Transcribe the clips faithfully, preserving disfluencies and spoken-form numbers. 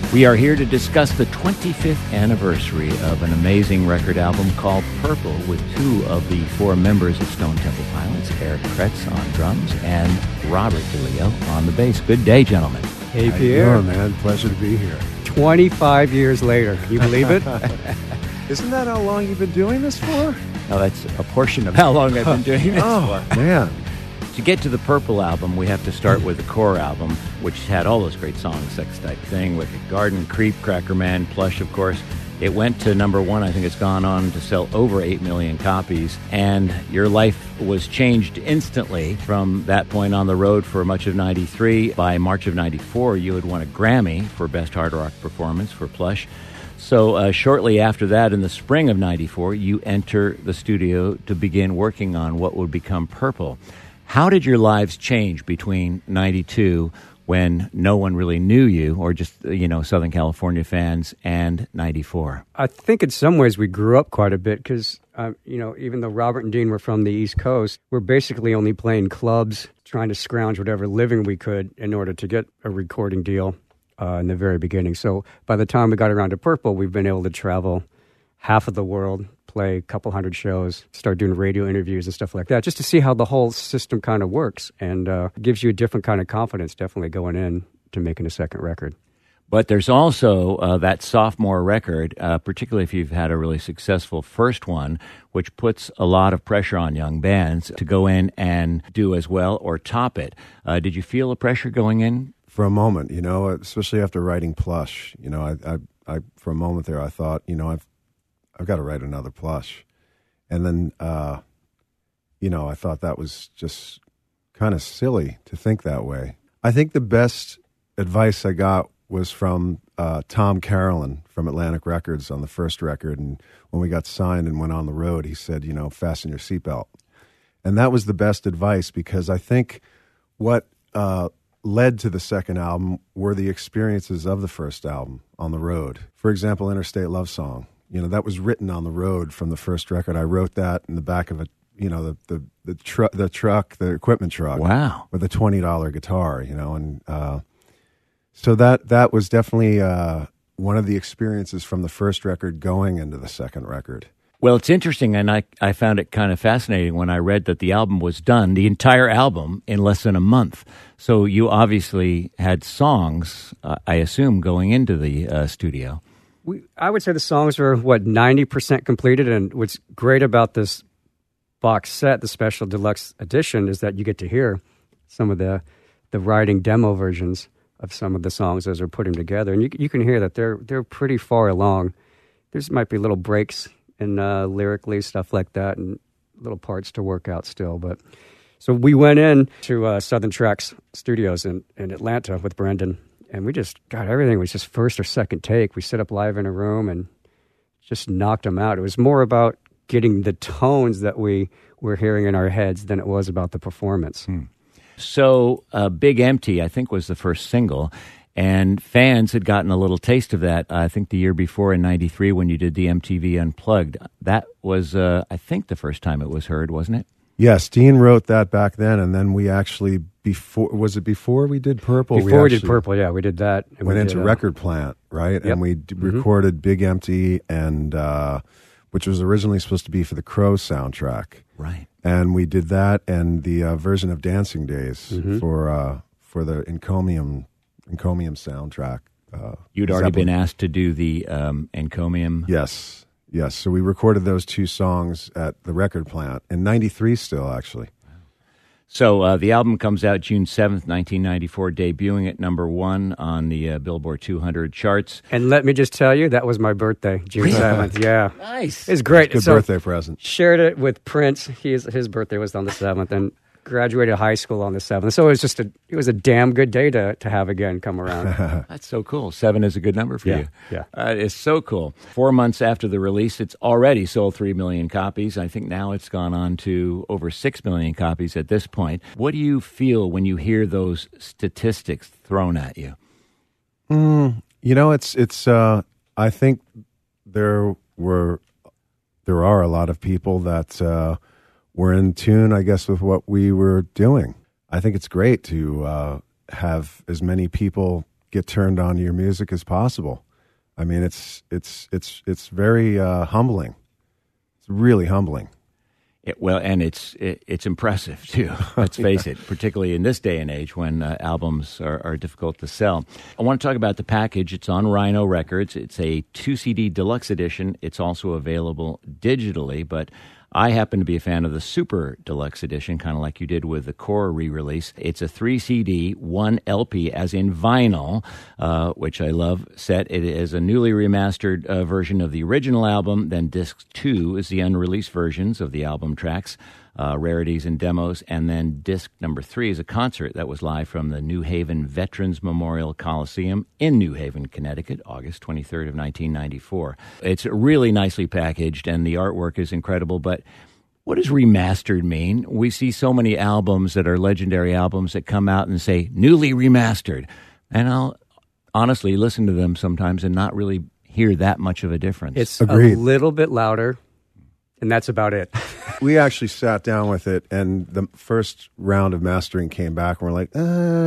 We are here to discuss the twenty-fifth anniversary of an amazing record album called Purple, with two of the four members of Stone Temple Pilots, Eric Kretz on drums and Robert DeLeo on the bass. Good day, gentlemen. Hey, Pierre. How you doing, man? Pleasure to be here. twenty-five years later. Can you believe it? Isn't that how long you've been doing this for? No, that's a portion of how long I've been doing this oh, for. man. To get to the Purple album, we have to start with the core album, which had all those great songs, Sex Type Thing, Wicked Garden, Creep, Cracker Man, Plush, of course. It went to number one. I think it's gone on to sell over eight million copies. And your life was changed instantly from that point on the road for much of ninety-three. By March of ninety-four, you had won a Grammy for Best Hard Rock Performance for Plush. So uh, shortly after that, in the spring of ninety-four, you enter the studio to begin working on what would become Purple. How did your lives change between ninety-two, when no one really knew you, or just, you know, Southern California fans, and ninety-four? I think in some ways we grew up quite a bit because, uh, you know, even though Robert and Dean were from the East Coast, we're basically only playing clubs, trying to scrounge whatever living we could in order to get a recording deal uh, in the very beginning. So by the time we got around to Purple, we've been able to travel half of the world, play a couple hundred shows, start doing radio interviews and stuff like that, just to see how the whole system kind of works, and uh, gives you a different kind of confidence definitely going in to making a second record. But there's also uh, that sophomore record, uh, particularly if you've had a really successful first one, which puts a lot of pressure on young bands to go in and do as well or top it. Uh, did you feel the pressure going in? For a moment, you know, especially after writing Plush, you know, I, I, I for a moment there, I thought, you know, I've I've got to write another Plush. And then, uh, you know, I thought that was just kind of silly to think that way. I think the best advice I got was from uh, Tom Carolyn from Atlantic Records on the first record. And when we got signed and went on the road, he said, you know, fasten your seatbelt. And that was the best advice, because I think what uh, led to the second album were the experiences of the first album on the road. For example, Interstate Love Song. You know, that was written on the road from the first record. I wrote that in the back of a, you know, the the the, tru- the truck, the equipment truck. Wow. With a twenty dollars guitar, you know. And uh, so that that was definitely uh, one of the experiences from the first record going into the second record. Well, it's interesting, and I, I found it kind of fascinating when I read that the album was done, the entire album, in less than a month. So you obviously had songs, uh, I assume, going into the uh, studio. We, I would say the songs are, what, ninety percent completed, and what's great about this box set, the special deluxe edition, is that you get to hear some of the the writing demo versions of some of the songs as they're putting together, and you you can hear that they're they're pretty far along. There's might be little breaks in uh, lyrically, stuff like that, and little parts to work out still. But so we went in to uh, Southern Tracks Studios in, in Atlanta with Brendan. And we just, God, everything was just first or second take. We set up live in a room and just knocked them out. It was more about getting the tones that we were hearing in our heads than it was about the performance. Hmm. So uh, Big Empty, I think, was the first single. And fans had gotten a little taste of that, I think, the year before in ninety-three when you did the M T V Unplugged. That was, uh, I think, the first time it was heard, wasn't it? Yes, Dean wrote that back then, and then we actually, before was it before we did Purple? Before we, we did Purple, yeah, we did that. And went we into did, uh, Record Plant, right? Yep. And we d- mm-hmm. recorded Big Empty, and uh, which was originally supposed to be for the Crow soundtrack. Right. And we did that and the uh, version of Dancing Days mm-hmm. for uh, for the Encomium, Encomium soundtrack. Uh, You'd already Zeppelin. been asked to do the um, Encomium? Yes. Yes, so we recorded those two songs at the Record Plant in ninety-three still, actually. So uh, the album comes out June seventh, nineteen ninety-four, debuting at number one on the uh, Billboard two hundred charts. And let me just tell you, that was my birthday, June seventh, yeah. Nice. It's great. Good so, birthday present. Shared it with Prince. His, his birthday was on the seventh, and graduated high school on the seventh. So it was just a, it was a damn good day to, to have again come around. That's so cool. Seven is a good number for yeah, you. Yeah. Uh, it's so cool. Four months after the release, it's already sold three million copies. I think now it's gone on to over six million copies at this point. What do you feel when you hear those statistics thrown at you? Mm, you know, it's, it's, uh, I think there were, there are a lot of people that, uh, were in tune, I guess, with what we were doing. I think it's great to uh, have as many people get turned on to your music as possible. I mean, it's it's it's it's very uh, humbling. It's really humbling. It, well, and it's it, it's impressive too. Let's face it, particularly in this day and age when uh, albums are, are difficult to sell. I want to talk about the package. It's on Rhino Records. It's a two C D deluxe edition. It's also available digitally, but I happen to be a fan of the Super Deluxe Edition, kind of like you did with the Core re-release. It's a three C D, one L P, as in vinyl, uh, which I love, set. It is a newly remastered uh, version of the original album. Then disc two is the unreleased versions of the album tracks, uh, rarities and demos. And then disc number three is a concert that was live from the New Haven Veterans Memorial Coliseum in New Haven, Connecticut, August twenty-third of nineteen ninety-four. It's really nicely packaged, and the artwork is incredible, but what does remastered mean? We see so many albums that are legendary albums that come out and say, newly remastered. And I'll honestly listen to them sometimes and not really hear that much of a difference. It's Agreed. a little bit louder, and that's about it. We actually sat down with it, and the first round of mastering came back, and we're like,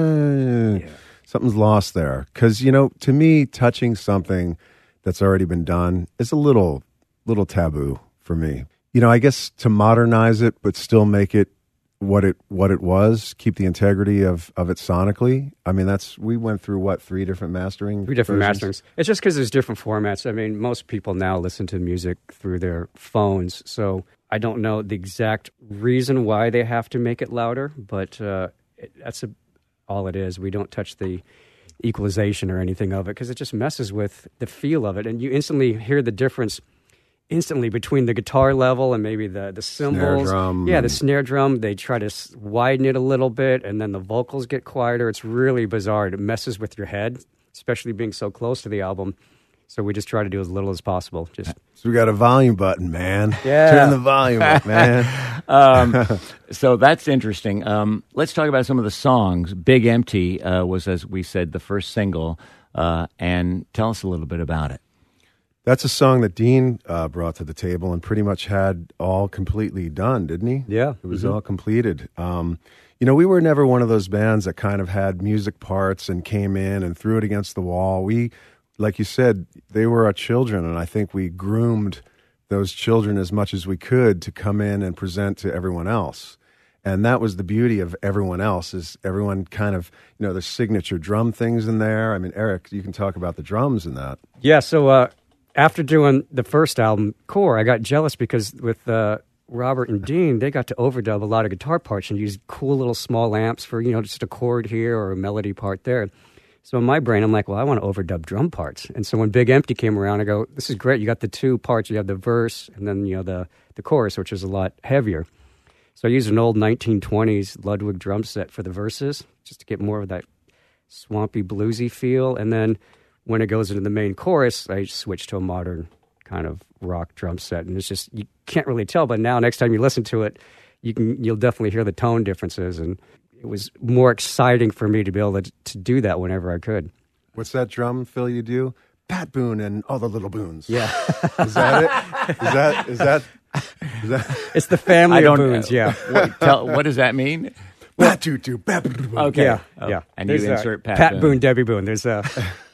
eh, yeah. something's lost there. Because, you know, to me, touching something that's already been done is a little, little taboo for me. You know, I guess to modernize it, but still make it what it what it was, keep the integrity of, of it sonically. I mean, that's we went through, what, three different mastering Three different versions? masterings. It's just because there's different formats. I mean, most people now listen to music through their phones, so I don't know the exact reason why they have to make it louder, but uh, it, that's a, all it is. We don't touch the equalization or anything of it because it just messes with the feel of it, and you instantly hear the difference instantly between the guitar level and maybe the, the cymbals. Snare drum. Yeah, the snare drum, they try to s- widen it a little bit, and then the vocals get quieter. It's really bizarre. It messes with your head, especially being so close to the album. So we just try to do as little as possible. Just So we got a volume button, man. Yeah. Turn the volume up, man. um, so that's interesting. Um, let's talk about some of the songs. Big Empty uh, was, as we said, the first single. Uh, and tell us a little bit about it. That's a song that Dean uh, brought to the table and pretty much had all completely done, didn't he? Yeah. It was Mm-hmm. all completed. Um, you know, we were never one of those bands that kind of had music parts and came in and threw it against the wall. We, like you said, they were our children, and I think we groomed those children as much as we could to come in and present to everyone else. And that was the beauty of everyone else, is everyone kind of, you know, there's signature drum things in there. I mean, Eric, you can talk about the drums in that. Yeah, so uh, after doing the first album, Core, I got jealous because with uh, Robert and Dean, they got to overdub a lot of guitar parts and use cool little small amps for, you know, just a chord here or a melody part there. So in my brain, I'm like, well, I want to overdub drum parts. And so when Big Empty came around, I go, this is great. You got the two parts. You have the verse and then, you know, the, the chorus, which is a lot heavier. So I used an old nineteen twenties Ludwig drum set for the verses, just to get more of that swampy, bluesy feel. And then when it goes into the main chorus, I switch to a modern kind of rock drum set. And it's just, you can't really tell. But now next time you listen to it, you can, you'll definitely hear the tone differences. And it was more exciting for me to be able to, to do that whenever I could. What's that drum fill you do? Pat Boone and all the little Boons. Yeah. Is that it? Is that, is that, is that? It's the family I of don't Boons, yeah. What, tell, what does that mean? Pat Toot Toot, Pat Boone. Okay. Yeah, Oh, yeah. and you There's, uh, insert Pat, Pat Boone. Boone, Debbie Boone. There's a...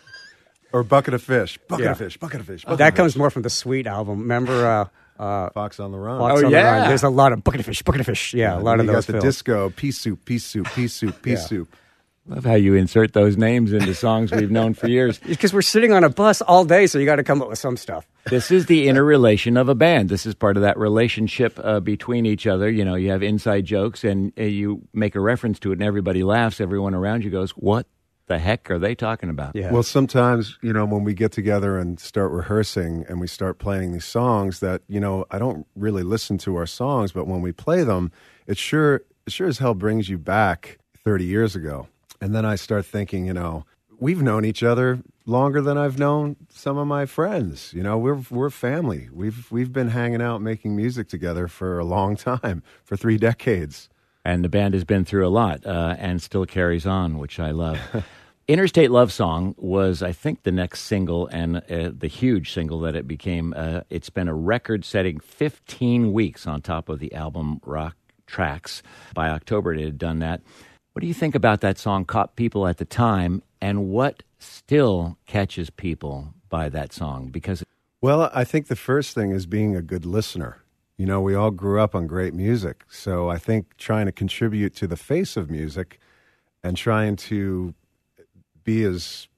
Or Bucket of Fish. Bucket Yeah. of Fish, Bucket of Fish. Bucket that of comes fish. more from the Sweet album. Remember... Uh, uh, Fox on the Run. Fox Oh, on the yeah. Run? There's a lot of bucket of fish, bucket of fish. Yeah, a lot And of you those got the fills. disco, pea soup, pea soup, pea soup, pea Yeah. soup. Love how you insert those names into songs we've known for years. Because we're sitting on a bus all day, so you got to come up with some stuff. This is the interrelation of a band. This is part of that relationship uh, between each other. You know, you have inside jokes and uh, you make a reference to it and everybody laughs. Everyone around you goes, what the heck are they talking about? Yeah. Well, sometimes, you know, when we get together and start rehearsing and we start playing these songs that, you know, I don't really listen to our songs, but when we play them, it sure, it sure as hell brings you back thirty years ago. And then I start thinking, you know, we've known each other longer than I've known some of my friends. You know, we're we're family. We've we've been hanging out making music together for a long time, for three decades. And the band has been through a lot uh, and still carries on, which I love. Interstate Love Song was, I think, the next single and uh, the huge single that it became. Uh, it's been a record-setting fifteen weeks on top of the album Rock Tracks. By October, it had done that. What do you think about that song? Caught people at the time. and what still catches people by that song? Because Well, I think the first thing is being a good listener. You know, we all grew up on great music, so I think trying to contribute to the face of music and trying to be as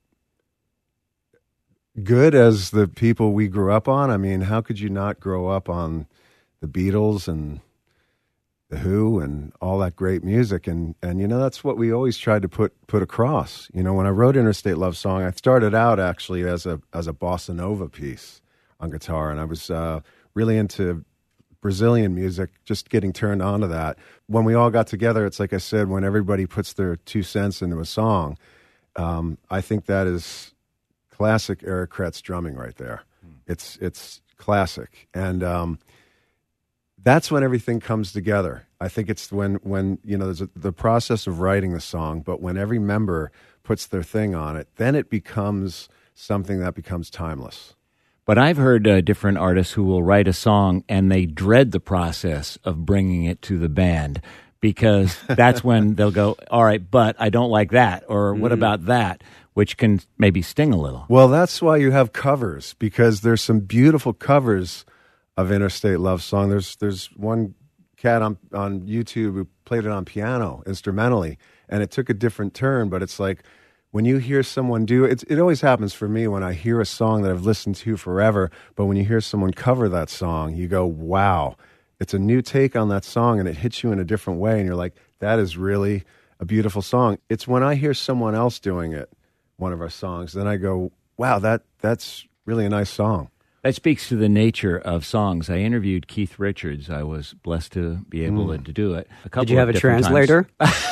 good as the people we grew up on. I mean, how could you not grow up on the Beatles and the Who and all that great music? And, and you know, that's what we always tried to put put across. You know, when I wrote Interstate Love Song, I started out actually as a as a bossa nova piece on guitar, and I was uh, really into Brazilian music, just getting turned on to that. When we all got together, it's like I said, when everybody puts their two cents into a song, um, I think that is classic Eric Kretz drumming right there. It's it's classic, and um, that's when everything comes together. I think it's when when you know there's a, the process of writing the song, but when every member puts their thing on it, then it becomes something that becomes timeless. But I've heard uh, different artists who will write a song and they dread the process of bringing it to the band, because that's when they'll go, all right, but I don't like that, or what about that, which can maybe sting a little. Well, that's why you have covers, because there's some beautiful covers of Interstate Love Song. There's there's one cat on, on YouTube who played it on piano instrumentally, and it took a different turn, but it's like, when you hear someone do it, it always happens for me when I hear a song that I've listened to forever, but when you hear someone cover that song, you go, wow, it's a new take on that song, and it hits you in a different way, and you're like, that is really a beautiful song. It's when I hear someone else doing it, one of our songs, then I go, wow, that that's really a nice song. That speaks to the nature of songs. I interviewed Keith Richards. I was blessed to be able mm. to, to do it. A couple Did you have of a translator?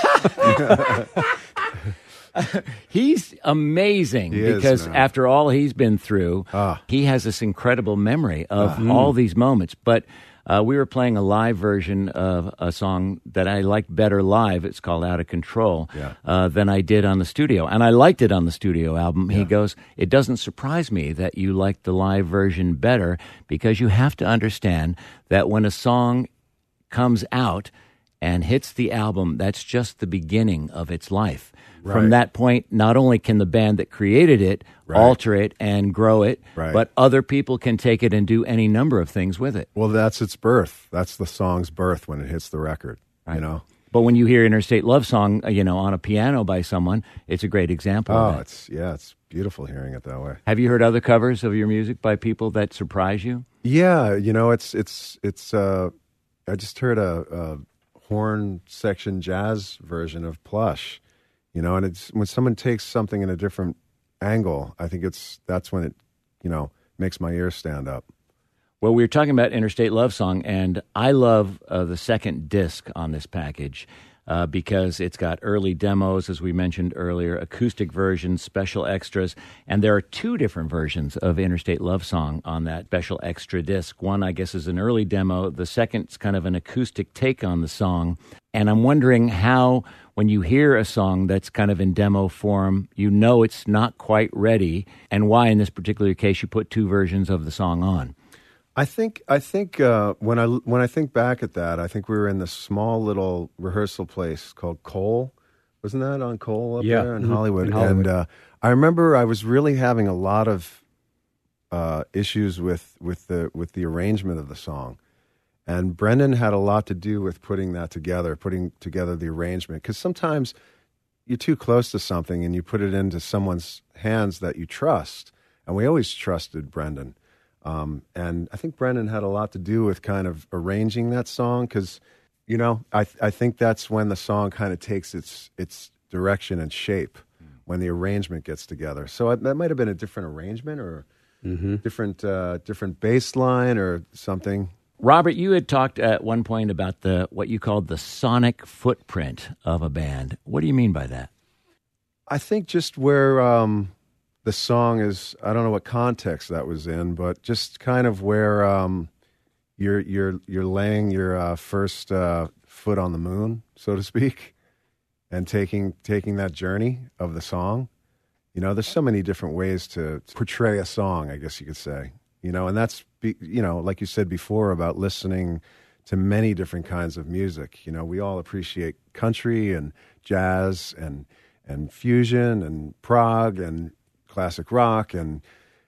He's amazing he because is, after all he's been through, ah. he has this incredible memory of ah. all these moments. But uh, we were playing a live version of a song that I liked better live. It's called Out of Control, yeah. uh, than I did on the studio. And I liked it on the studio album. Yeah. He goes, it doesn't surprise me that you liked the live version better, because you have to understand that when a song comes out and hits the album, that's just the beginning of its life. Right. From that point, not only can the band that created it right. alter it and grow it, right. but other people can take it and do any number of things with it. Well, that's its birth. That's the song's birth when it hits the record, right. you know? But when you hear Interstate Love Song, you know, on a piano by someone, it's a great example oh, of that. it's yeah, it's beautiful hearing it that way. Have you heard other covers of your music by people that surprise you? Yeah, you know, it's it's it's. Uh, I just heard a, a horn section jazz version of Plush, you know, and it's when someone takes something in a different angle, I think it's that's when it, you know, makes my ears stand up. Well, we were talking about Interstate Love Song, and I love uh, the second disc on this package uh, because it's got early demos, as we mentioned earlier, acoustic versions, special extras, and there are two different versions of Interstate Love Song on that special extra disc. One, I guess, is an early demo. The second's kind of an acoustic take on the song, and I'm wondering how, when you hear a song that's kind of in demo form, you know it's not quite ready, and why, in this particular case, you put two versions of the song on. I think I think uh, when I when I think back at that, I think we were in this small little rehearsal place called Cole. Wasn't that on Cole up yeah. there in mm-hmm. Hollywood? In Hollywood. And uh, I remember I was really having a lot of uh, issues with, with the with the arrangement of the song, and Brendan had a lot to do with putting that together, putting together the arrangement. Because sometimes you're too close to something and you put it into someone's hands that you trust, and we always trusted Brendan. Um, and I think Brendan had a lot to do with kind of arranging that song because, you know, I th- I think that's when the song kind of takes its its direction and shape, when the arrangement gets together. So I, that might have been a different arrangement or mm-hmm. different uh, different bass line or something. Robert, you had talked at one point about the what you called the sonic footprint of a band. What do you mean by that? I think just where... Um, The song is, I don't know what context that was in, but just kind of where um, you're you're you're laying your uh, first uh, foot on the moon, so to speak, and taking taking that journey of the song. You know, there's so many different ways to portray a song, I guess you could say. You know, and that's be, you know, like you said before about listening to many different kinds of music. You know, we all appreciate country and jazz and. and fusion and prog and classic rock and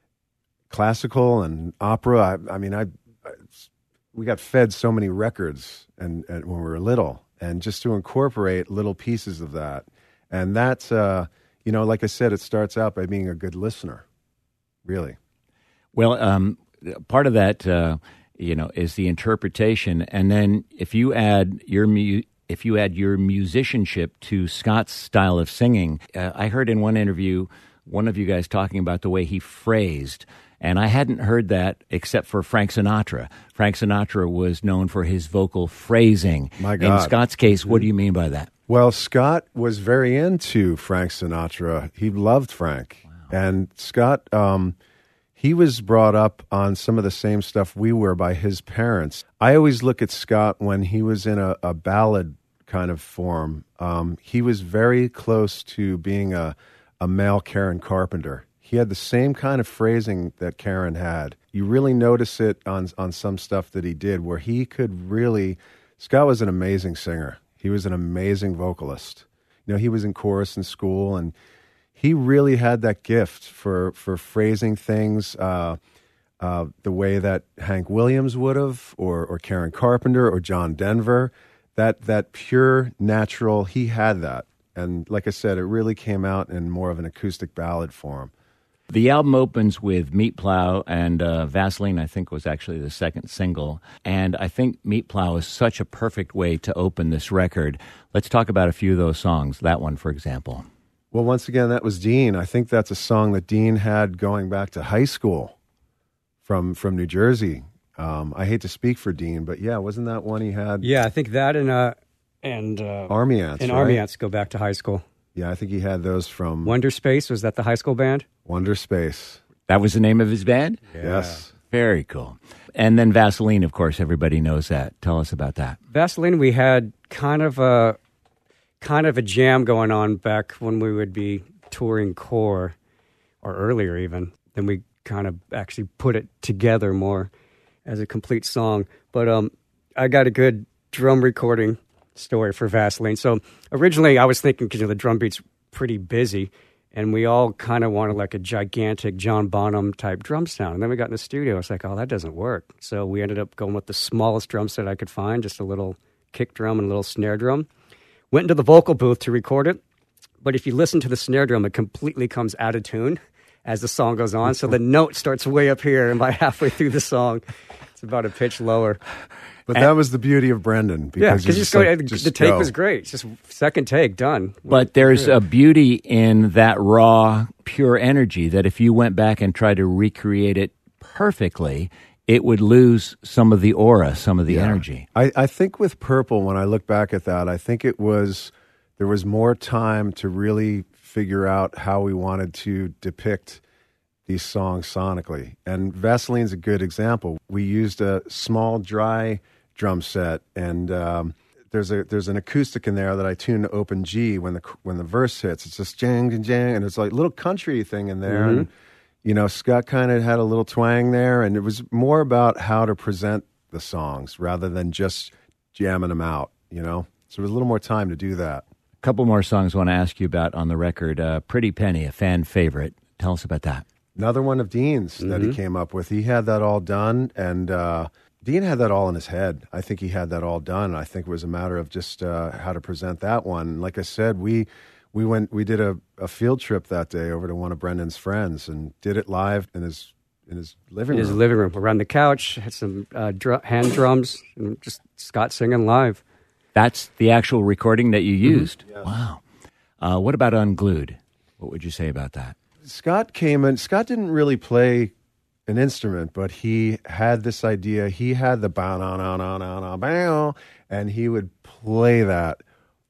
classical and opera. I, I mean, I, I we got fed so many records and, and when we were little, and just to incorporate little pieces of that. And that's, uh, you know, like I said, it starts out by being a good listener, really. Well, um, part of that, uh, you know, is the interpretation, and then if you add your mu- if you add your musicianship to Scott's style of singing, uh, I heard in one interview one of you guys talking about the way he phrased. And I hadn't heard that except for Frank Sinatra. Frank Sinatra was known for his vocal phrasing. My God. In Scott's case, what do you mean by that? Well, Scott was very into Frank Sinatra. He loved Frank. Wow. And Scott, um, he was brought up on some of the same stuff we were by his parents. I always look at Scott when he was in a, a ballad kind of form. Um, he was very close to being a, a male Karen Carpenter. He had the same kind of phrasing that Karen had. You really notice it on on some stuff that he did where he could really... Scott was an amazing singer. He was an amazing vocalist. You know, he was in chorus in school, and he really had that gift for, for phrasing things uh, uh, the way that Hank Williams would have, or, or Karen Carpenter, or John Denver. That, that pure, natural, he had that. And like I said, it really came out in more of an acoustic ballad form. The album opens with Meat Plow, and uh, Vaseline, I think, was actually the second single. And I think Meat Plow is such a perfect way to open this record. Let's talk about a few of those songs. That one, for example. Well, once again, that was Dean. I think that's a song that Dean had going back to high school from from New Jersey. Um, I hate to speak for Dean, but yeah, wasn't that one he had? Yeah, I think that and uh, and uh, Army Ants, and right? Army Ants go back to high school. Yeah, I think he had those from Wonder Space. Was that the high school band? Wonder Space. That was the name of his band? Yeah. Yes. Very cool. And then Vaseline, of course, everybody knows that. Tell us about that. Vaseline, we had kind of a kind of a jam going on back when we would be touring Core, or earlier even. Then we kind of actually put it together more as a complete song. But um, I got a good drum recording story for Vaseline. So originally I was thinking, because you know, the drum beat's pretty busy, and we all kind of wanted like a gigantic John Bonham type drum sound. And then we got in the studio. It's like, oh, that doesn't work. So we ended up going with the smallest drum set I could find, just a little kick drum and a little snare drum. Went into the vocal booth to record it. But if you listen to the snare drum, it completely comes out of tune as the song goes on. So the note starts way up here, and by halfway through the song, it's about a pitch lower. But that was the beauty of Brendan. Because yeah, because just go, like, the just take go. was great. It's just second take, done. But there's a beauty in that raw, pure energy that if you went back and tried to recreate it perfectly, it would lose some of the aura, some of the yeah. energy. I, I think with Purple, when I look back at that, I think it was, there was more time to really figure out how we wanted to depict these songs sonically. And Vaseline's a good example. We used a small, dry drum set, and um, there's a there's an acoustic in there that I tune to open G when the when the verse hits. It's just jang and jang, and it's like a little country thing in there. Mm-hmm. And you know, Scott kind of had a little twang there, and it was more about how to present the songs rather than just jamming them out. You know, so there was a little more time to do that. A couple more songs I want to ask you about on the record. Uh, Pretty Penny, a fan favorite. Tell us about that. Another one of Dean's Mm-hmm. that he came up with. He had that all done, and uh, Dean had that all in his head. I think he had that all done. I think it was a matter of just uh, how to present that one. Like I said, we we went we did a, a field trip that day over to one of Brendan's friends and did it live in his in his living In room. his living room, around the couch, had some uh, dr- hand drums, and just Scott singing live. That's the actual recording that you used? Yes. Wow. Uh, what about Unglued? What would you say about that? Scott came in. Scott didn't really play an instrument, but he had this idea. He had the bow, na, na, na, na, na, bow, and he would play that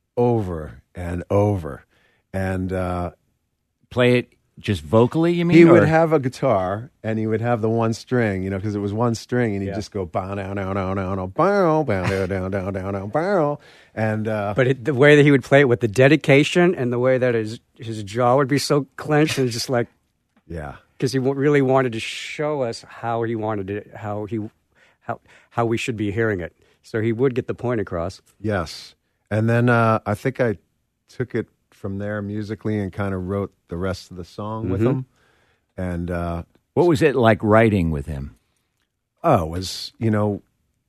over and over. And uh, Play it just vocally, you mean? he would or- have a guitar, and he would have the one string, you know, because it was one string, and he'd Yeah. just go bow, down, down, down, down, down, bow, bow, down, down, down, down, down, bow, and uh, But it, the way that he would play it with the dedication and the way that his his jaw would be so clenched, and just like, yeah. because he wa- really wanted to show us how he wanted it, how he how how we should be hearing it. So he would get the point across. Yes. And then uh, I think I took it from there musically and kind of wrote the rest of the song Mm-hmm. with him. And uh, What was it like writing with him? oh, it was, you know,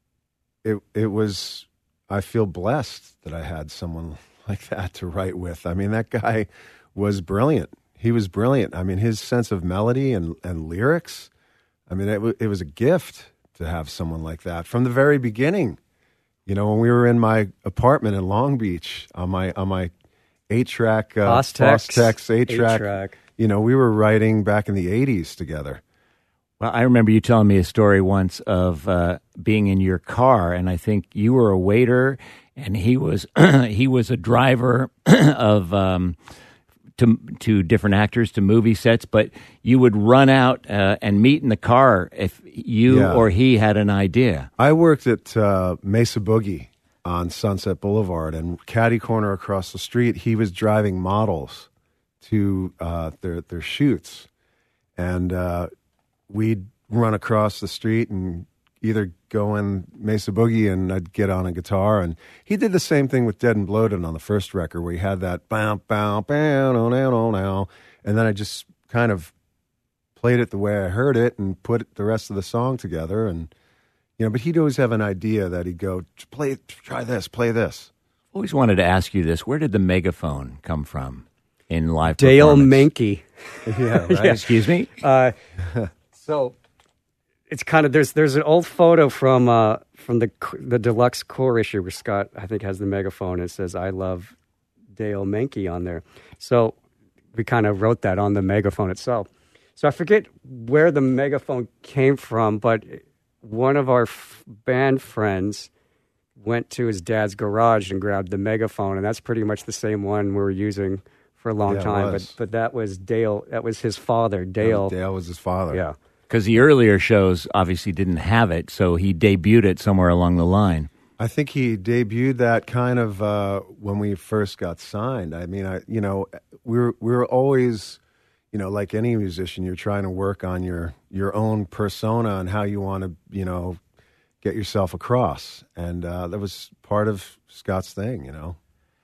it it was, I feel blessed that I had someone like that to write with. I mean, that guy was brilliant. He was brilliant. I mean, his sense of melody and, and lyrics, I mean, it, w- it was a gift to have someone like that from the very beginning. You know, when we were in my apartment in Long Beach on my on my eight-track, uh, Fostex, Fostex eight-track, eight-track. you know, we were writing back in the eighties together. Well, I remember you telling me a story once of uh, being in your car, and I think you were a waiter, and he was he was a driver of um, to to different actors to movie sets. But you would run out uh, and meet in the car if you Yeah. or he had an idea. I worked at uh, Mesa Boogie on Sunset Boulevard, and catty corner across the street, he was driving models to uh, their their shoots, and uh, we'd run across the street and either go in Mesa Boogie, and I'd get on a guitar, and he did the same thing with Dead and Bloated on the first record, where he had that bow bow bow no no no no, and then I just kind of played it the way I heard it and put the rest of the song together, and you know, but he'd always have an idea that he'd go, play, try this, play this. Always wanted to ask you this: where did the megaphone come from in live Dale performance? Menke. Yeah, right. Excuse me. Uh, so it's kind of there's there's an old photo from uh, from the the deluxe core issue where Scott I think has the megaphone. It says "I love Dale Menke" on there. So we kind of wrote that on the megaphone itself. So I forget where the megaphone came from, but one of our f- band friends went to his dad's garage and grabbed the megaphone, and that's pretty much the same one we were using for a long Yeah, it time. was. But but that was Dale. That was his father, Dale. Dale was his father. Yeah. Because the earlier shows obviously didn't have it, so he debuted it somewhere along the line. I think he debuted that kind of uh, when we first got signed. I mean, I you know, we were we were always, you know, like any musician, you're trying to work on your your own persona and how you want to, you know, get yourself across, and uh, that was part of Scott's thing, you know.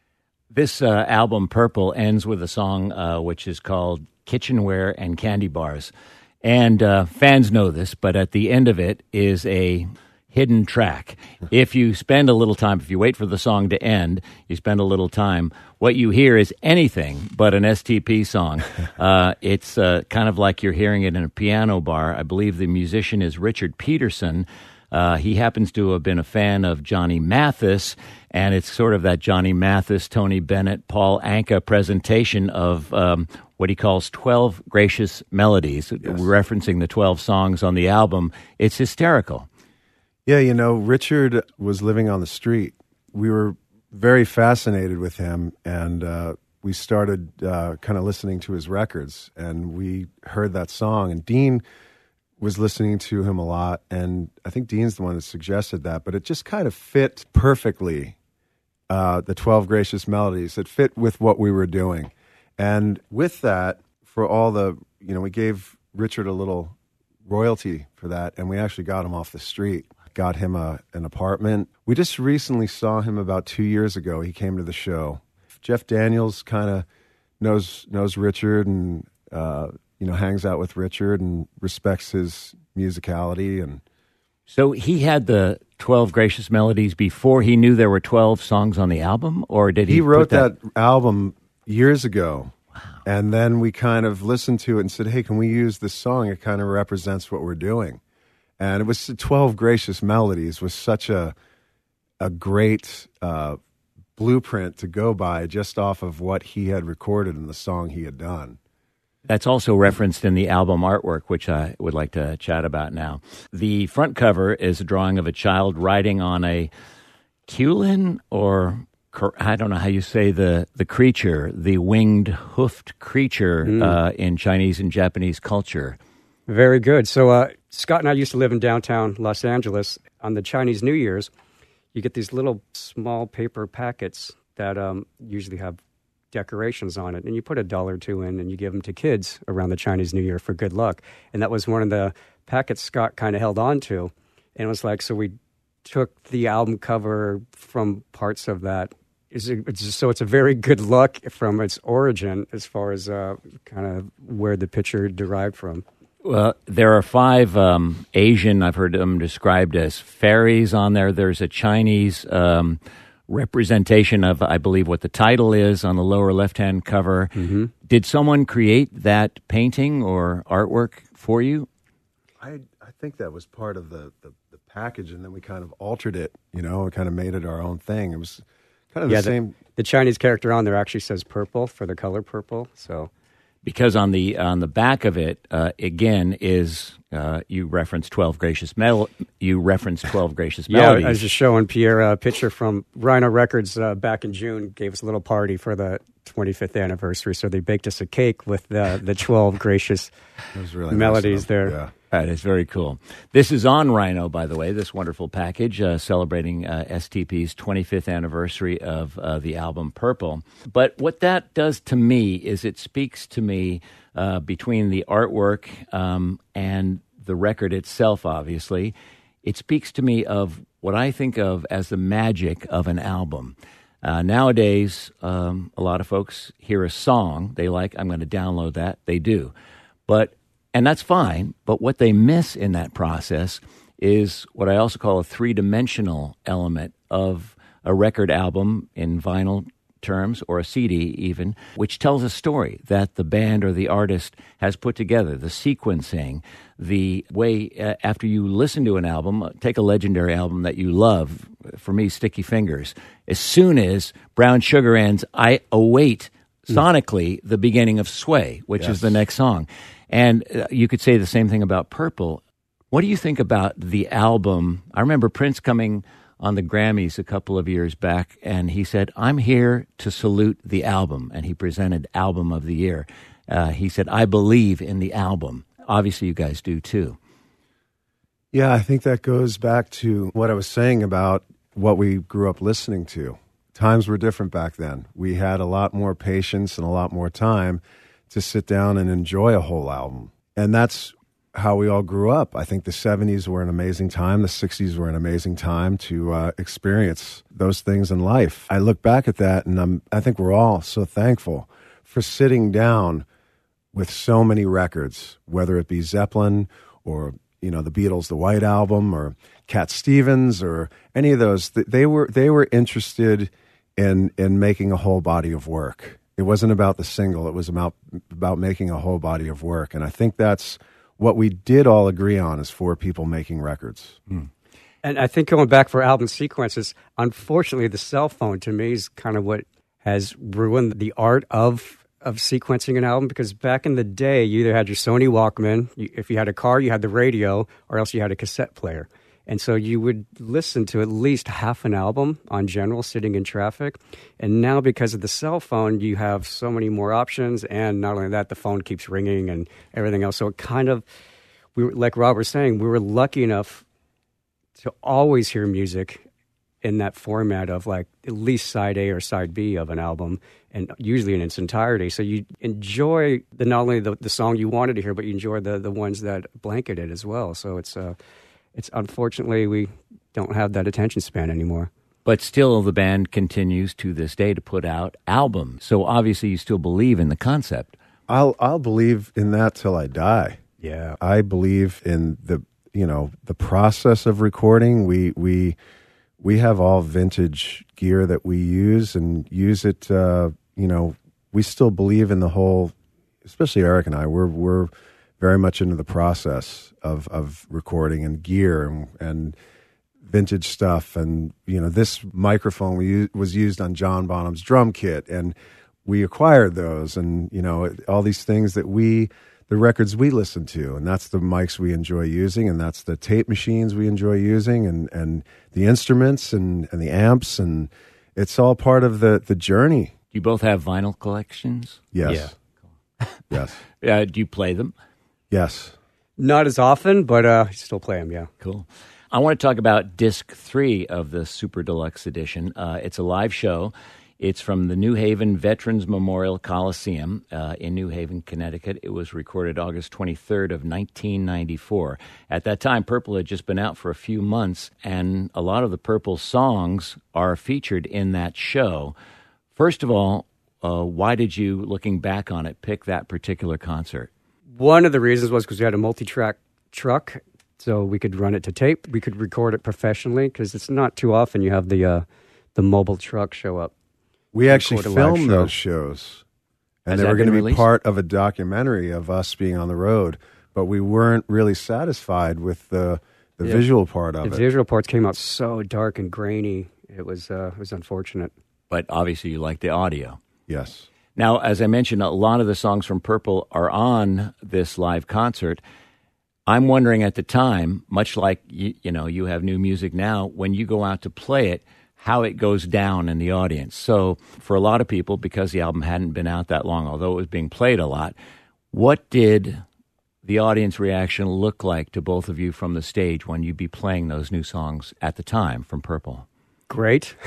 This uh, album, Purple, ends with a song uh, which is called Kitchenware and Candy Bars. And uh, fans know this, but at the end of it is a hidden track. If you spend a little time, if you wait for the song to end, you spend a little time, what you hear is anything but an S T P song. Uh, it's uh, kind of like you're hearing it in a piano bar. I believe the musician is Richard Peterson. Uh, he happens to have been a fan of Johnny Mathis, and it's sort of that Johnny Mathis, Tony Bennett, Paul Anka presentation of um, what he calls twelve Gracious Melodies, Yes. referencing the twelve songs on the album. It's hysterical. Yeah, you know, Richard was living on the street. We were very fascinated with him, and uh, we started uh, kind of listening to his records, and we heard that song, and Dean was listening to him a lot, and I think Dean's the one that suggested that, but it just kind of fit perfectly, uh, the twelve Gracious Melodies. It fit with what we were doing. And with that, for all the, you know, we gave Richard a little royalty for that, and we actually got him off the street, got him a, an apartment. We just recently saw him about two years ago. He came to the show. Jeff Daniels kind of knows knows Richard and, uh, you know, hangs out with Richard and respects his musicality. And So he had the twelve Gracious Melodies before he knew there were twelve songs on the album? Or did he he put wrote that album years ago. Wow. And then we kind of listened to it and said, hey, can we use this song? It kind of represents what we're doing. And it was twelve Gracious Melodies was such a a great uh, blueprint to go by just off of what he had recorded and the song he had done. That's also referenced in the album artwork, which I would like to chat about now. The front cover is a drawing of a child riding on a kulin, or I don't know how you say the, the creature, the winged, hoofed creature mm. uh, in Chinese and Japanese culture. Very good. So uh, Scott and I used to live in downtown Los Angeles. On the Chinese New Year's, you get these little small paper packets that um, usually have decorations on it, and you put a dollar or two in and you give them to kids around the Chinese New Year for good luck. And that was one of the packets Scott kind of held on to. And it was like, so we took the album cover from parts of that is a, it's just, so it's a very good look from its origin as far as uh, kind of where the picture derived from. Well, there are five um, Asian, I've heard them described as fairies on there. There's a Chinese um, representation of, I believe, what the title is on the lower left-hand cover. Mm-hmm. Did someone create that painting or artwork for you? I I think that was part of the, the, the package, and then we kind of altered it, you know, and kind of made it our own thing. It was kind of yeah, the same. The, the Chinese character on there actually says purple for the color purple, so... Because on the on the back of it, uh, again, is uh, you reference twelve gracious mel- you reference twelve gracious melodies. Yeah, I was just showing Pierre a picture from Rhino Records uh, back in June. Gave us a little party for the twenty-fifth anniversary, so they baked us a cake with the the twelve gracious really melodies nice there. Yeah. That is very cool. This is on Rhino, by the way, this wonderful package uh, celebrating uh, S T P's twenty-fifth anniversary of uh, the album Purple. But what that does to me is it speaks to me uh, between the artwork um, and the record itself, obviously. It speaks to me of what I think of as the magic of an album. Uh, nowadays, um, a lot of folks hear a song, they like, I'm going to download that. They do. But And that's fine, but what they miss in that process is what I also call a three-dimensional element of a record album in vinyl terms, or a C D even, which tells a story that the band or the artist has put together, the sequencing, the way, uh, after you listen to an album, uh, take a legendary album that you love, for me, Sticky Fingers. As soon as Brown Sugar ends, I await sonically the beginning of Sway, which Yes. is the next song. And uh, you could say the same thing about Purple. What do you think about the album? I remember Prince coming on the Grammys a couple of years back, and he said, I'm here to salute the album. And he presented Album of the Year. Uh, he said, I believe in the album. Obviously, you guys do too. Yeah, I think that goes back to what I was saying about what we grew up listening to. Times were different back then. We had a lot more patience and a lot more time to sit down and enjoy a whole album. And that's how we all grew up. I think the seventies were an amazing time. The sixties were an amazing time to uh, experience those things in life. I look back at that, and I'm, I think we're all so thankful for sitting down with so many records, whether it be Zeppelin or, you know, the Beatles, the White Album, or Cat Stevens, or any of those. They were they were interested in in making a whole body of work. It wasn't about the single. It was about about making a whole body of work. And I think that's what we did all agree on as four people making records. Mm. And I think going back for album sequences, unfortunately, the cell phone to me is kind of what has ruined the art of of sequencing an album, because back in the day, you either had your Sony Walkman, you, if you had a car, you had the radio, or else you had a cassette player. And so you would listen to at least half an album on general sitting in traffic. And now because of the cell phone, you have so many more options. And not only that, the phone keeps ringing and everything else. So it kind of, we were, like Rob was saying, we were lucky enough to always hear music in that format of like at least side A or side B of an album, and usually in its entirety. So you enjoy the not only the, the song you wanted to hear, but you enjoy the, the ones that blanket it as well. So it's uh, It's unfortunately we don't have that attention span anymore. But still, the band continues to this day to put out albums. So obviously, you still believe in the concept. I'll I'll believe in that till I die. Yeah, I believe in the you know the process of recording. We we we have all vintage gear that we use and use it. Uh, you know, we still believe in the whole. Especially Eric and I. We're we're. very much into the process of, of recording and gear and, and vintage stuff. And, you know, this microphone we u- was used on John Bonham's drum kit, and we acquired those, and, you know, all these things that we, the records we listen to, and that's the mics we enjoy using, and that's the tape machines we enjoy using, and, and the instruments and, and the amps, and it's all part of the, the journey. You both have vinyl collections? Yes. Yeah. Yes. Uh, do you play them? Yes. Not as often, but uh, still play them, yeah. Cool. I want to talk about disc three of the Super Deluxe Edition. Uh, it's a live show It's from the New Haven Veterans Memorial Coliseum uh, in New Haven, Connecticut. It was recorded August twenty-third of nineteen ninety-four. At that time, Purple had just been out for a few months, and a lot of the Purple songs are featured in that show. First of all, uh, why did you, looking back on it, pick that particular concert? One of the reasons was because we had a multi-track truck, so we could run it to tape. We could record it professionally, because it's not too often you have the uh, the mobile truck show up. We actually filmed show. those shows, and Has they were going to be released? part of a documentary of us being on the road, but we weren't really satisfied with the the yeah. visual part of the it. The visual parts came out so dark and grainy. It was uh, it was unfortunate. But obviously you like the audio. Yes. Now, as I mentioned, a lot of the songs from Purple are on this live concert. I'm wondering at the time, much like you, you know, you have new music now, when you go out to play it, how it goes down in the audience. So for a lot of people, because the album hadn't been out that long, although it was being played a lot, what did the audience reaction look like to both of you from the stage when you'd be playing those new songs at the time from Purple? Great.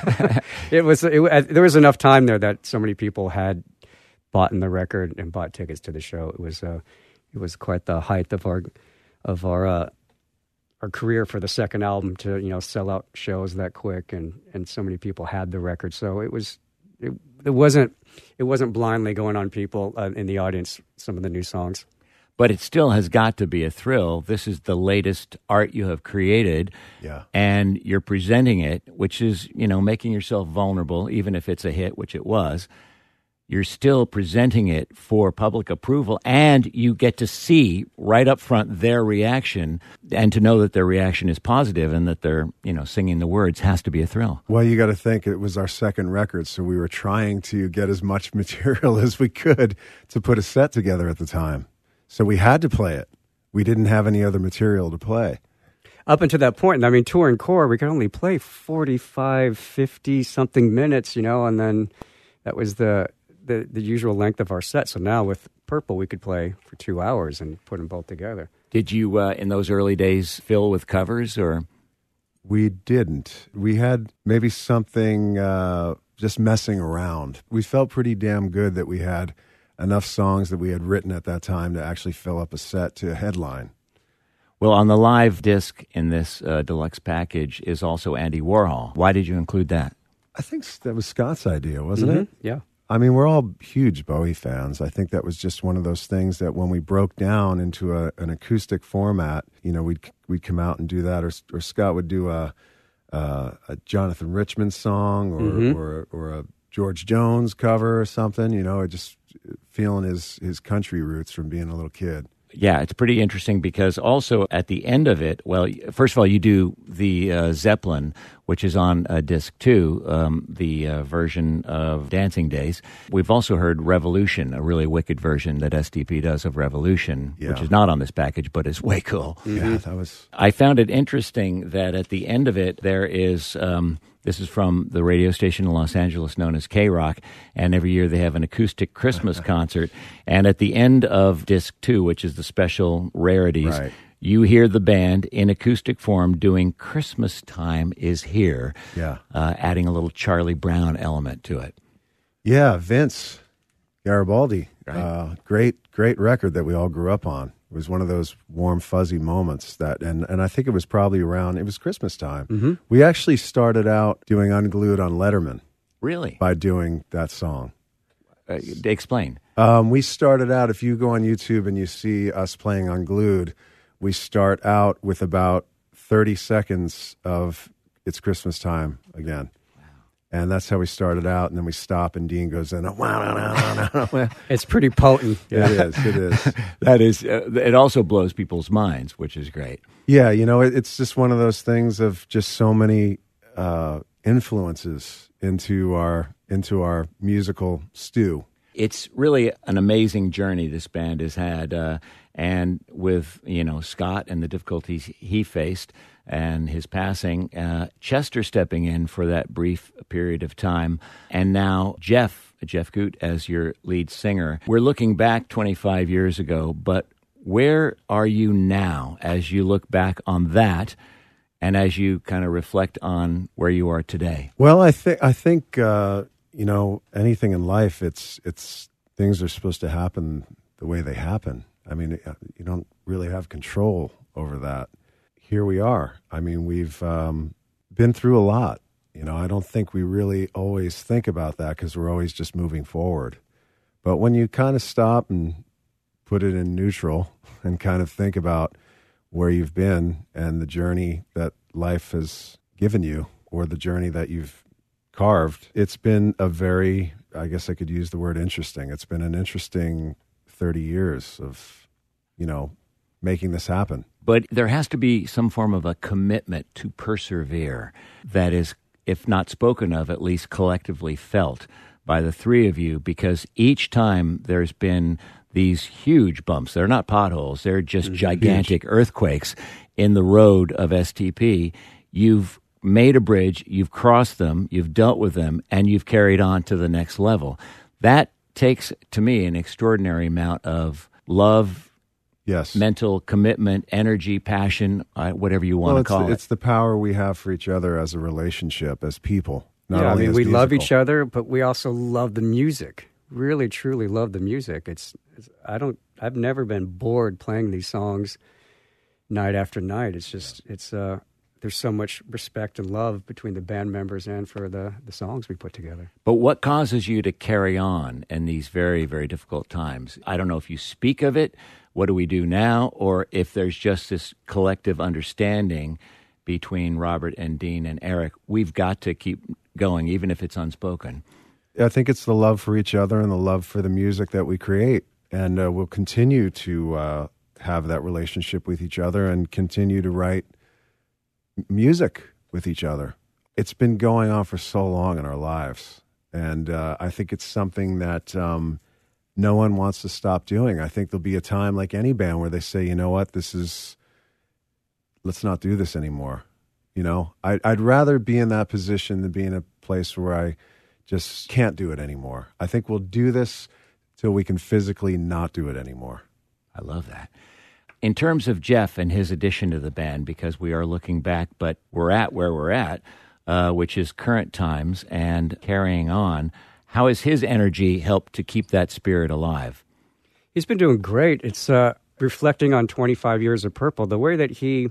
it was. It, uh, there was enough time there that so many people had bought in the record and bought tickets to the show. It was. Uh, it was quite the height of our of our uh, our career for the second album to you know sell out shows that quick, and, and so many people had the record. So it was. It, it wasn't. It wasn't blindly going on people uh, in the audience. Some of the new songs. But it still has got to be a thrill. This is the latest art you have created, yeah. and you're presenting it, which is, you know, making yourself vulnerable, even if it's a hit, which it was. You're still presenting it for public approval, and you get to see right up front their reaction, and to know that their reaction is positive and that they're, you know, singing the words has to be a thrill. Well, you got to think it was our second record, so we were trying to get as much material as we could to put a set together at the time. So we had to play it. We didn't have any other material to play. Up until that point, I mean, tour and core, we could only play forty-five, fifty-something minutes, you know, and then that was the, the, the usual length of our set. So now with Purple, we could play for two hours and put them both together. Did you, uh, in those early days, fill with covers, or? We didn't. We had maybe something uh, just messing around. We felt pretty damn good that we had enough songs that we had written at that time to actually fill up a set to a headline. Well, on the live disc in this uh, deluxe package is also Andy Warhol. Why did you include that? I think that was Scott's idea, wasn't mm-hmm. it? Yeah. I mean, we're all huge Bowie fans. I think that was just one of those things that when we broke down into a, an acoustic format, you know, we'd we'd come out and do that, or or Scott would do a uh, a Jonathan Richman song, or mm-hmm. or or a George Jones cover or something. You know, just feeling his his country roots from being a little kid. Yeah, it's pretty interesting because also at the end of it, well, first of all, you do the uh, Zeppelin, which is on uh, disc two, um, the uh, version of Dancing Days. We've also heard Revolution, a really wicked version that S T P does of Revolution, yeah. which is not on this package, but is way cool. Mm-hmm. Yeah, that was. I found it interesting that at the end of it, there is. Um, This is from the radio station in Los Angeles known as K-Rock, and every year they have an acoustic Christmas concert. And at the end of disc two, which is the special rarities, right. you hear the band in acoustic form doing Christmas Time Is Here, yeah. uh, adding a little Charlie Brown element to it. Yeah, Vince Garibaldi, Right. uh, great, great record that we all grew up on. It was one of those warm, fuzzy moments that, and, and I think it was probably around, it was Christmas time. Mm-hmm. We actually started out doing Unglued on Letterman. Really? By doing that song. Uh, explain. Um, we started out, if you go on YouTube and you see us playing Unglued, we start out with about thirty seconds of It's Christmas Time again. And that's how we started out, and then we stop, and Dean goes in. It's pretty potent. Yeah. It is. It is. That is. Uh, it also blows people's minds, which is great. Yeah, you know, it, it's just one of those things of just so many uh, influences into our into our musical stew. It's really an amazing journey this band has had, uh, and with you know Scott and the difficulties he faced. And his passing, uh, Chester stepping in for that brief period of time, and now Jeff, Jeff Goot as your lead singer. We're looking back twenty-five years ago, but where are you now as you look back on that and as you kind of reflect on where you are today? Well, I think I think uh, you know, anything in life, it's it's things are supposed to happen the way they happen. I mean, you don't really have control over that. Here we are. I mean, we've um, been through a lot. You know, I don't think we really always think about that because we're always just moving forward. But when you kind of stop and put it in neutral and kind of think about where you've been and the journey that life has given you or the journey that you've carved, it's been a very, I guess I could use the word interesting. It's been an interesting thirty years of, you know, making this happen. But there has to be some form of a commitment to persevere that is, if not spoken of, at least collectively felt by the three of you, because each time there's been these huge bumps. They're not potholes. They're just mm-hmm. gigantic huge. earthquakes in the road of S T P. You've made a bridge, you've crossed them, you've dealt with them, and you've carried on to the next level. That takes, to me, an extraordinary amount of love, yes, mental commitment, energy, passion, uh, whatever you want well, to call the, it. It's the power we have for each other as a relationship, as people. Not yeah, only I mean, as we musical. love each other, but we also love the music. Really, truly love the music. It's, it's I don't. I've never been bored playing these songs night after night. It's just it's. Uh, there's so much respect and love between the band members and for the the songs we put together. But what causes you to carry on in these very, very difficult times? I don't know if you speak of it. What do we do now? Or if there's just this collective understanding between Robert and Dean and Eric, we've got to keep going, even if it's unspoken. I think it's the love for each other and the love for the music that we create. And uh, we'll continue to uh, have that relationship with each other and continue to write music with each other. It's been going on for so long in our lives. And uh, I think it's something that um, no one wants to stop doing. I think there'll be a time, like any band, where they say, you know what, this is, let's not do this anymore. You know, I, I'd rather be in that position than be in a place where I just can't do it anymore. I think we'll do this till we can physically not do it anymore. I love that. In terms of Jeff and his addition to the band, because we are looking back, but we're at where we're at, uh, which is current times and carrying on, how has his energy helped to keep that spirit alive? He's been doing great. It's uh, reflecting on twenty-five years of Purple. The way that he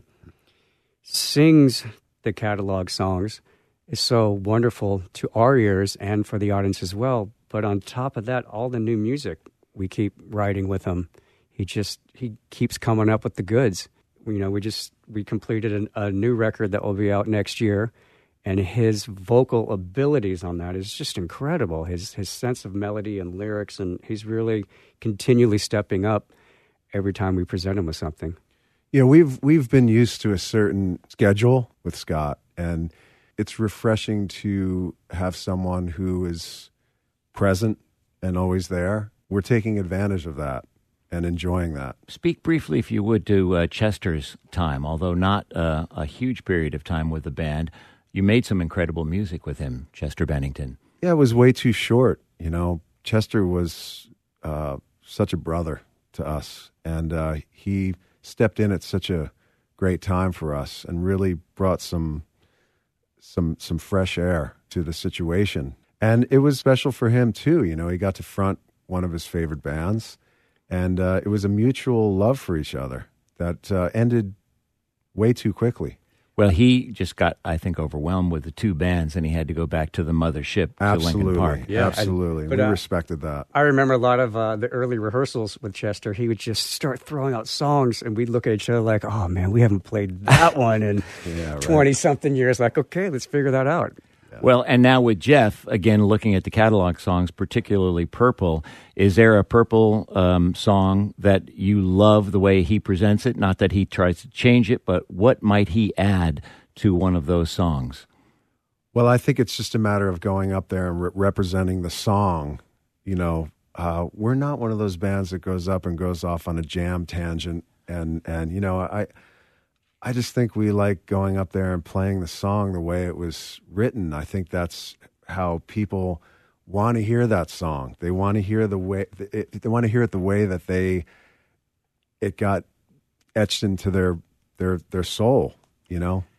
sings the catalog songs is so wonderful to our ears and for the audience as well. But on top of that, all the new music we keep writing with him. He just, he keeps coming up with the goods. You know, we just, we completed an, a new record that will be out next year, and his vocal abilities on that is just incredible. His, his sense of melody and lyrics, and he's really continually stepping up every time we present him with something. Yeah, we've, we've been used to a certain schedule with Scott, and it's refreshing to have someone who is present and always there. We're taking advantage of that and enjoying that. Speak briefly, if you would, to uh, Chester's time, although not uh, a huge period of time with the band. You made some incredible music with him, Chester Bennington. Yeah, it was way too short. You know, Chester was uh, such a brother to us, and uh, he stepped in at such a great time for us and really brought some some some fresh air to the situation. And it was special for him, too. You know, he got to front one of his favorite bands, and uh, it was a mutual love for each other that uh, ended way too quickly. Well, he just got, I think, overwhelmed with the two bands, and he had to go back to the mothership Absolutely. to Lincoln Park. Yeah, absolutely. I, but, we uh, respected that. I remember a lot of uh, the early rehearsals with Chester. He would just start throwing out songs, and we'd look at each other like, oh, man, we haven't played that one in yeah, right. twenty-something years. Like, okay, let's figure that out. Yeah. Well, and now with Jeff, again, looking at the catalog songs, particularly Purple, is there a Purple um, song that you love the way he presents it? Not that he tries to change it, but what might he add to one of those songs? Well, I think it's just a matter of going up there and re- representing the song. You know, uh, we're not one of those bands that goes up and goes off on a jam tangent. And, and you know, I... I just think we like going up there and playing the song the way it was written. I think that's how people want to hear that song. They want to hear the way it, they want to hear it the way that they it got etched into their their their soul. You know.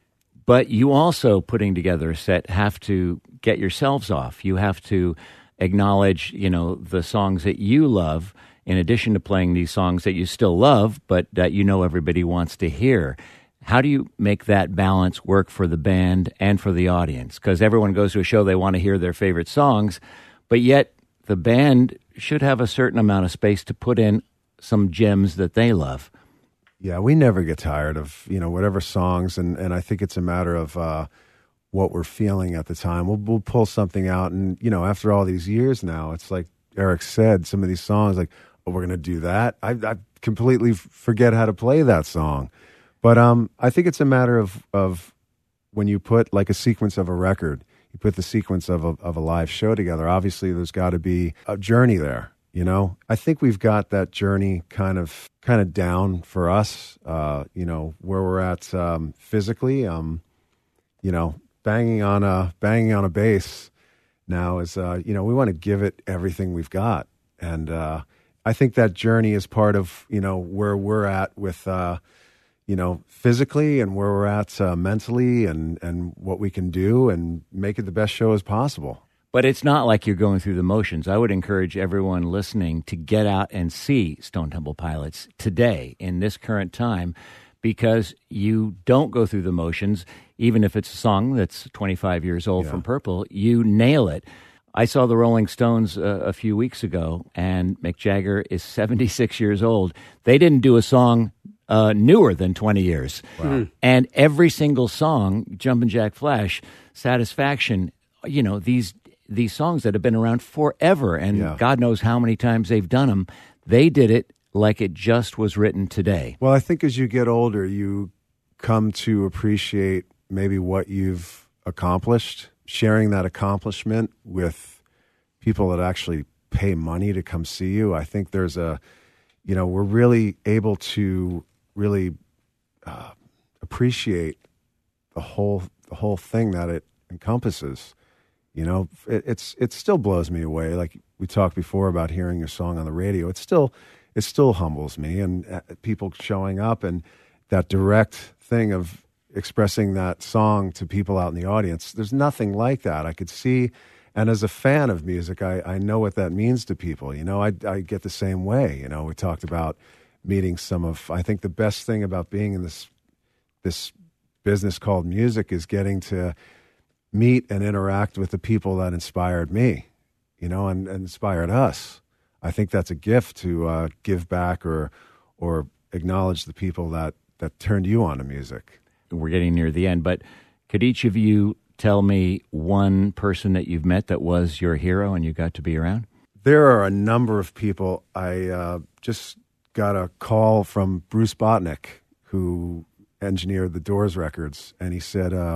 But you also, putting together a set, have to get yourselves off. You have to acknowledge, you know, the songs that you love, in addition to playing these songs that you still love, but that you know everybody wants to hear. How do you make that balance work for the band and for the audience? Because everyone goes to a show, they want to hear their favorite songs, but yet the band should have a certain amount of space to put in some gems that they love. Yeah, we never get tired of, you know, whatever songs, and, and I think it's a matter of uh, what we're feeling at the time. We'll, we'll pull something out, and, you know, after all these years now, it's like Eric said, some of these songs, like, oh, we're going to do that? I, I completely forget how to play that song. But um, I think it's a matter of, of when you put, like, a sequence of a record, you put the sequence of a, of a live show together, obviously there's got to be a journey there. You know, I think we've got that journey kind of kind of down for us. Uh, you know, where we're at um, physically. Um, you know, banging on a banging on a bass now is. Uh, you know, we want to give it everything we've got, and uh, I think that journey is part of, you know, where we're at with uh, you know, physically, and where we're at uh, mentally, and and what we can do, and make it the best show as possible. But it's not like you're going through the motions. I would encourage everyone listening to get out and see Stone Temple Pilots today in this current time, because you don't go through the motions. Even if it's a song that's twenty-five years old Yeah. from Purple, you nail it. I saw the Rolling Stones uh, a few weeks ago, and Mick Jagger is seventy-six years old. They didn't do a song uh, newer than twenty years. Wow. And every single song, Jumpin' Jack Flash, Satisfaction, you know, these these songs that have been around forever, and Yeah. God knows how many times they've done them, they did it like it just was written today. Well, I think as you get older, you come to appreciate maybe what you've accomplished, sharing that accomplishment with people that actually pay money to come see you. I think there's a, you know, we're really able to really uh, appreciate the whole the whole thing that it encompasses. You know, it, it's it still blows me away. Like we talked before about hearing your song on the radio, it still it still humbles me, and uh, people showing up and that direct thing of expressing that song to people out in the audience. There's nothing like that. I could see, and as a fan of music, I, I know what that means to people. You know, I I get the same way. You know, we talked about meeting some of. I think the best thing about being in this this business called music is getting to meet and interact with the people that inspired me, you know, and, and inspired us. I think that's a gift to uh, give back or or acknowledge the people that, that turned you on to music. We're getting near the end, but could each of you tell me one person that you've met that was your hero and you got to be around? There are a number of people. I uh, just got a call from Bruce Botnick, who engineered the Doors records, and he said, uh,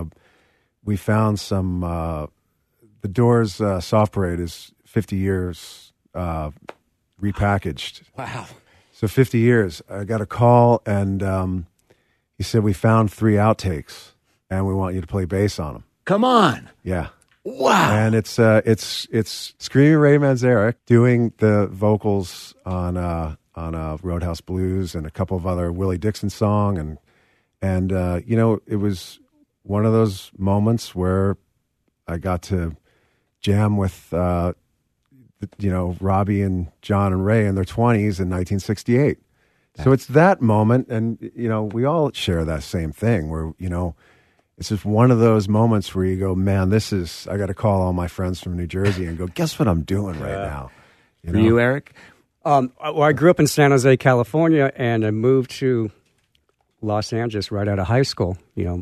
we found some, uh, the Doors uh, Soft Parade is fifty years uh, repackaged. Wow. So fifty years. I got a call, and um, he said, we found three outtakes, and we want you to play bass on them. Come on. Yeah. Wow. And it's uh, it's it's Screaming Ray Manzarek doing the vocals on uh, on uh, Roadhouse Blues and a couple of other Willie Dixon song, and and uh, you know, it was one of those moments where I got to jam with, uh, you know, Robbie and John and Ray in their twenties in nineteen sixty-eight. So it's that moment, and, you know, we all share that same thing where, you know, it's just one of those moments where you go, man, this is, I got to call all my friends from New Jersey and go, guess what I'm doing right now? You For know? you, Eric? Um, well, I grew up in San Jose, California, and I moved to Los Angeles right out of high school. You know,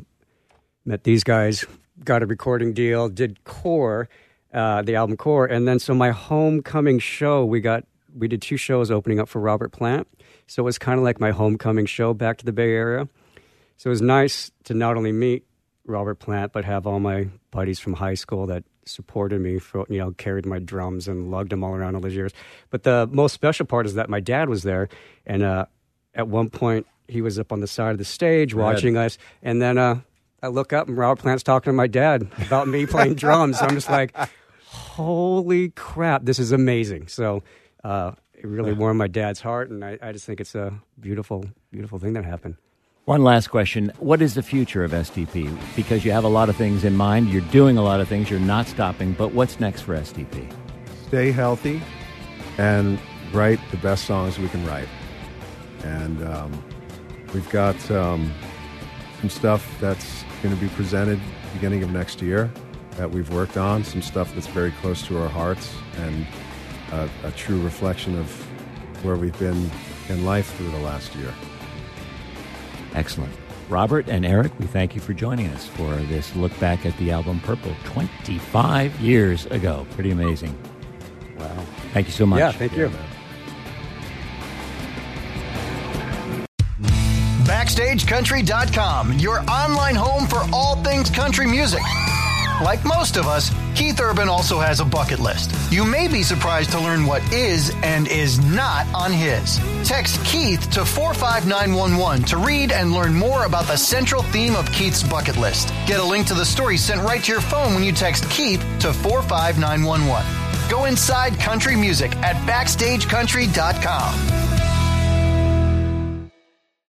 met these guys, got a recording deal, did Core, uh, the album Core, and then so my homecoming show, we got we did two shows opening up for Robert Plant, so it was kind of like my homecoming show back to the Bay Area. So it was nice to not only meet Robert Plant, but have all my buddies from high school that supported me, for, you know, carried my drums and lugged them all around all those years. But the most special part is that my dad was there, and uh, at one point he was up on the side of the stage watching us, and then uh, I look up and Robert Plant's talking to my dad about me playing drums. I'm just like, holy crap, this is amazing. So uh, it really warmed my dad's heart, and I, I just think it's a beautiful, beautiful thing that happened. One last question. What is the future of S T P? Because you have a lot of things in mind. You're doing a lot of things. You're not stopping. But what's next for S T P? Stay healthy and write the best songs we can write. And um, we've got um, some stuff that's going to be presented beginning of next year that we've worked on, some stuff that's very close to our hearts and a, a true reflection of where we've been in life through the last year. Excellent. Robert and Eric, we thank you for joining us for this look back at the album Purple twenty-five years ago. Pretty amazing. Wow. Thank you so much. Yeah, thank you. Backstage Country dot com, your online home for all things country music. Like most of us, Keith Urban also has a bucket list. You may be surprised to learn what is and is not on his. Text Keith to four five nine one one to read and learn more about the central theme of Keith's bucket list. Get a link to the story sent right to your phone when you text Keith to four five nine one one. Go inside country music at Backstage Country dot com.